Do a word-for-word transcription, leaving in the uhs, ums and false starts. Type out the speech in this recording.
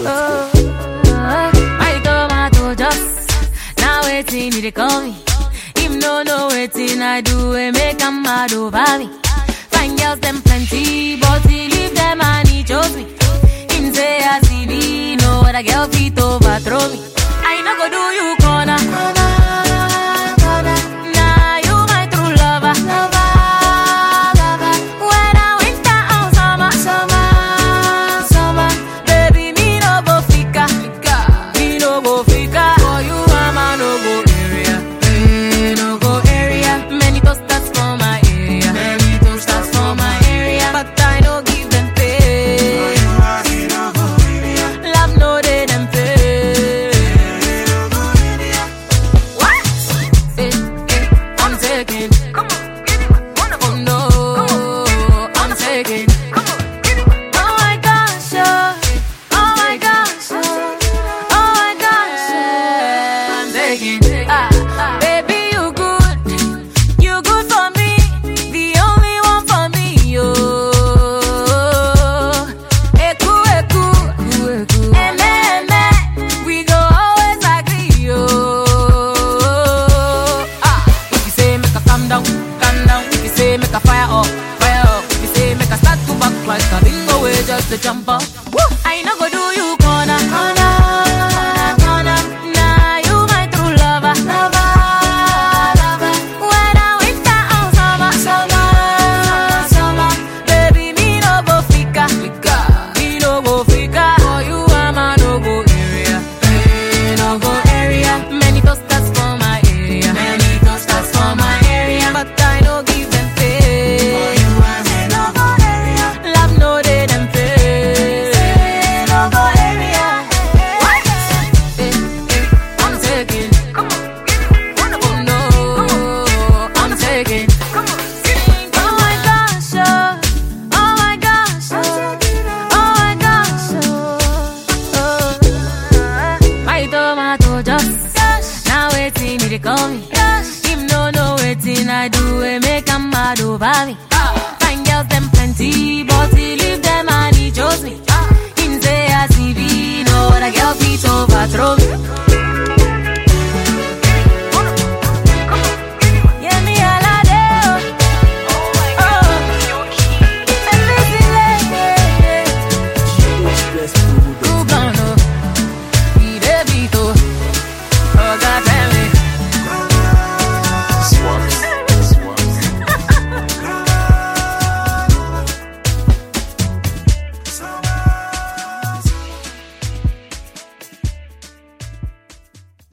Oh, oh, my tomato just now waiting, you dey call me. Him no know waiting I do, we make him mad over me. Fine girls them plenty, but he leave them and he chose me. Him say I see me, no other girl fit overthrow me. I no go do you